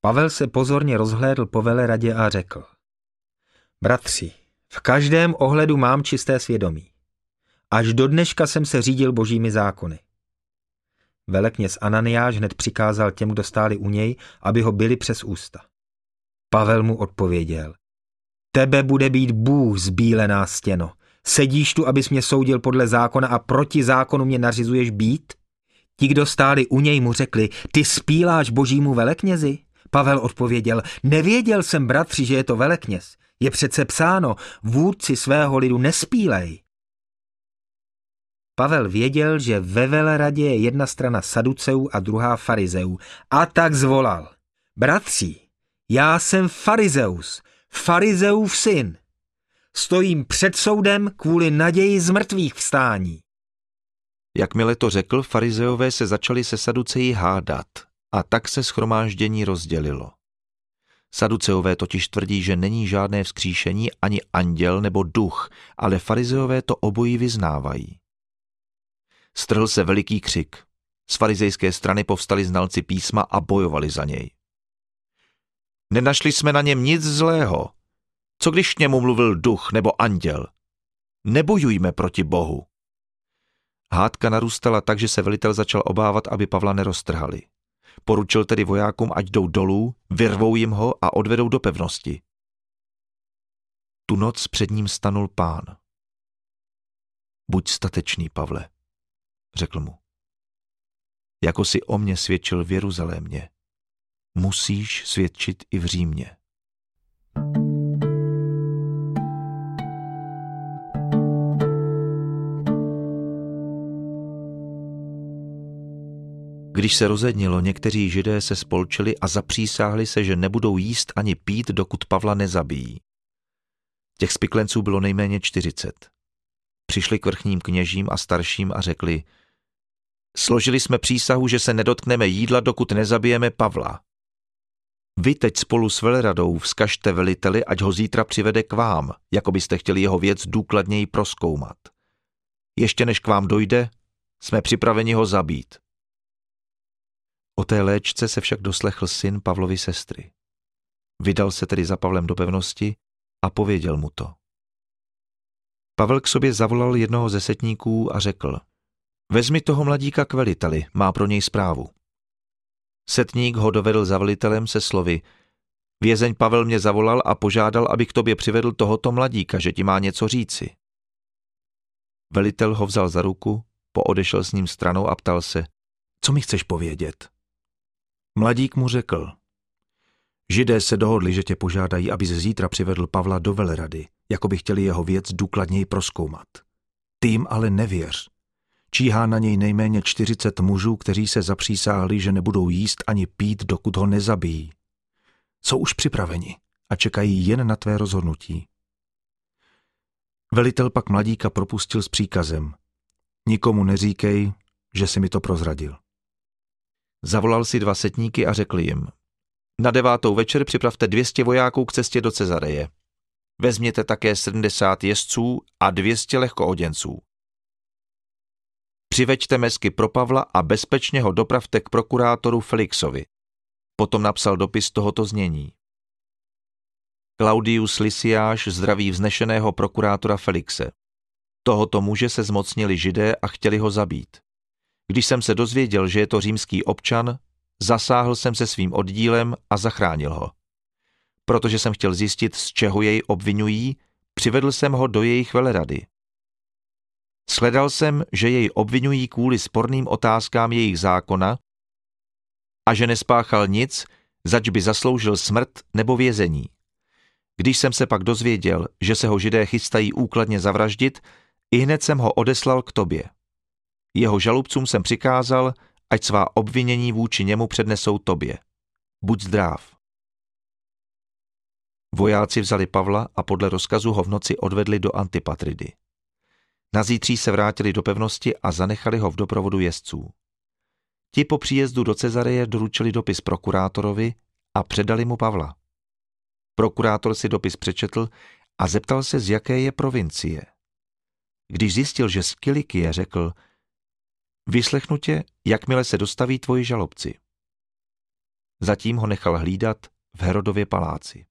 Pavel se pozorně rozhlédl po veleradě a řekl: Bratři, v každém ohledu mám čisté svědomí. Až do dneška jsem se řídil božími zákony. Velekněz Ananiáš hned přikázal těm, kdo stáli u něj, aby ho bili přes ústa. Pavel mu odpověděl: Tebe bude být Bůh, zbílená stěno. Sedíš tu, abys mě soudil podle zákona a proti zákonu mě nařizuješ být? Ti, kdo stáli u něj, mu řekli: Ty spíláš božímu veleknězi? Pavel odpověděl: Nevěděl jsem, bratři, že je to velekněz. Je přece psáno: Vůdci svého lidu nespílej. Pavel věděl, že ve veleradě je jedna strana saduceů a druhá farizeů, a tak zvolal: Bratři, já jsem farizeus, farizeův syn. Stojím před soudem kvůli naději z mrtvých vstání. Jakmile to řekl, farizeové se začali se saduceji hádat a tak se shromáždění rozdělilo. Saduceové totiž tvrdí, že není žádné vzkříšení ani anděl nebo duch, ale farizeové to obojí vyznávají. Strhl se veliký křik. Z farizejské strany povstali znalci písma a bojovali za něj. Nenašli jsme na něm nic zlého. Co když k němu mluvil duch nebo anděl? Nebojujme proti Bohu. Hádka narůstala tak, že se velitel začal obávat, aby Pavla neroztrhali. Poručil tedy vojákům, ať jdou dolů, vyrvou jim ho a odvedou do pevnosti. Tu noc před ním stanul Pán. Buď statečný, Pavle, řekl mu. Jako si o mě svědčil v Jeruzalémě, musíš svědčit i v Římě. Když se rozednilo, někteří Židé se spolčili a zapřísáhli se, že nebudou jíst ani pít, dokud Pavla nezabijí. Těch spiklenců bylo nejméně 40. Přišli k vrchním kněžím a starším a řekli: Složili jsme přísahu, že se nedotkneme jídla, dokud nezabijeme Pavla. Vy teď spolu s veleradou vzkažte veliteli, ať ho zítra přivede k vám, jako byste chtěli jeho věc důkladněji prozkoumat. Ještě než k vám dojde, jsme připraveni ho zabít. O té léčce se však doslechl syn Pavlovy sestry. Vydal se tedy za Pavlem do pevnosti a pověděl mu to. Pavel k sobě zavolal jednoho ze setníků a řekl: Vezmi toho mladíka k veliteli, má pro něj zprávu. Setník ho dovedl za velitelem se slovy: Vězeň Pavel mě zavolal a požádal, aby k tobě přivedl tohoto mladíka, že ti má něco říci. Velitel ho vzal za ruku, poodešel s ním stranou a ptal se: Co mi chceš povědět? Mladík mu řekl: Židé se dohodli, že tě požádají, abys zítra přivedl Pavla do velerady, jako by chtěli jeho věc důkladněji prozkoumat. Ty jim ale nevěř. Číhá na něj nejméně 40 mužů, kteří se zapřísáhli, že nebudou jíst ani pít, dokud ho nezabijí. Jsou už připraveni a čekají jen na tvé rozhodnutí. Velitel pak mladíka propustil s příkazem: Nikomu neříkej, že jsi mi to prozradil. Zavolal si 2 setníky a řekl jim: Na 9. večer připravte 200 vojáků k cestě do Cezareje. Vezměte také 70 jezdců a 200 lehkooděnců. Přiveďte mesky pro Pavla a bezpečně ho dopravte k prokurátoru Felixovi. Potom napsal dopis tohoto znění: Claudius Lysiáš zdraví vznešeného prokurátora Felixe. Tohoto muže se zmocnili Židé a chtěli ho zabít. Když jsem se dozvěděl, že je to římský občan, zasáhl jsem se svým oddílem a zachránil ho. Protože jsem chtěl zjistit, z čeho jej obvinují, přivedl jsem ho do jejich velerady. Shledal jsem, že jej obvinují kvůli sporným otázkám jejich zákona a že nespáchal nic, zač by zasloužil smrt nebo vězení. Když jsem se pak dozvěděl, že se ho Židé chystají úkladně zavraždit, ihned jsem ho odeslal k tobě. Jeho žalobcům jsem přikázal, ať svá obvinění vůči němu přednesou tobě. Buď zdrav. Vojáci vzali Pavla a podle rozkazu ho v noci odvedli do Antipatridy. Nazítří se vrátili do pevnosti a zanechali ho v doprovodu jezdců. Ti po příjezdu do Cezareje doručili dopis prokurátorovi a předali mu Pavla. Prokurátor si dopis přečetl a zeptal se, z jaké je provincie. Když zjistil, že z Kilikie, řekl: Vyslechnu tě, jakmile se dostaví tvoji žalobci. Zatím ho nechal hlídat v Herodově paláci.